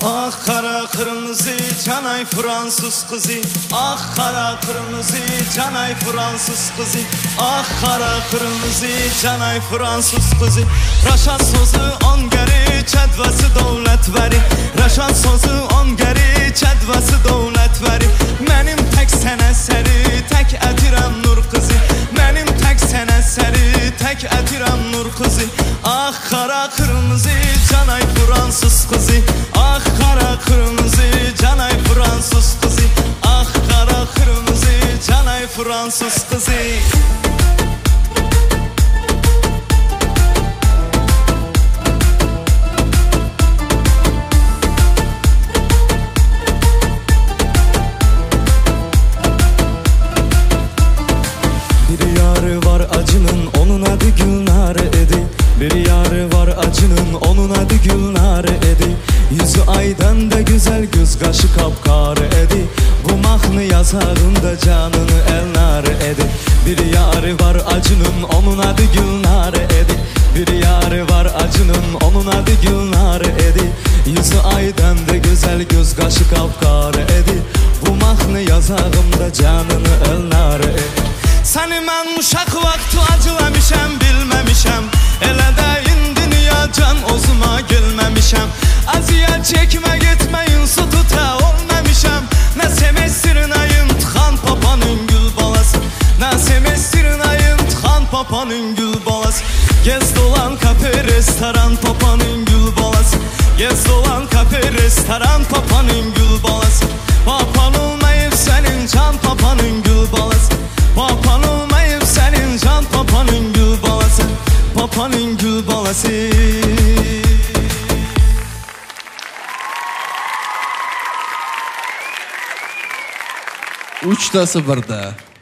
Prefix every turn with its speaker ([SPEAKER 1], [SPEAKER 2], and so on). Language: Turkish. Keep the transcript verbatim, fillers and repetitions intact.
[SPEAKER 1] Ah kara kırmızı canay Fransız kızı, ah kara kırmızı canay Fransız kızı, ah kara kırmızı canay Fransız kızı. Raşan sözü on geri çedvesi devlet veri, Raşan sözü on geri çedvesi devlet veri. Benim tek sen eseri tek etirem nur kızı, benim tek sen eseri tek etirem nur kızı. Ah kara kırmızı canay Fransız kızı, ah kara kırmızı canay Fransız kızı, ah kara kırmızı canay Fransız kızı. Bir yarı var acının onun adı Gülnar edi, bir yarı var acının onun adı Gülnar edi. Yüzü aydan da güzel göz kaşı kapkar edi, bu mahnı yazarında canını elnar edi. Bir yarı var acının onun adı Gülnar edi, bir yarı var acının onun adı Gülnar edi. Yüzü aydan da güzel göz kaşı kapkar edi, bu mahnı yazarında canını elnar edi. Səni mən uşaq vaxtı acılamışam, bilməmişəm, elə də indi niyə can ozuma gelməmişəm. Əziyyət çəkmə getməyin su tuta olmamışam, nə semestrin ayım tıxan papanın gül balası, nə semestrin ayım tıxan papanın gül balası. Gez dolan kafe restoran papanın gül balası, gez dolan kafe restoran papanın gül balası. Papan olmayıp sənin can papanın gül balası, papan olmayıp senin can papanın gül balası, papanın gül balası.
[SPEAKER 2] Uçta sıfırda.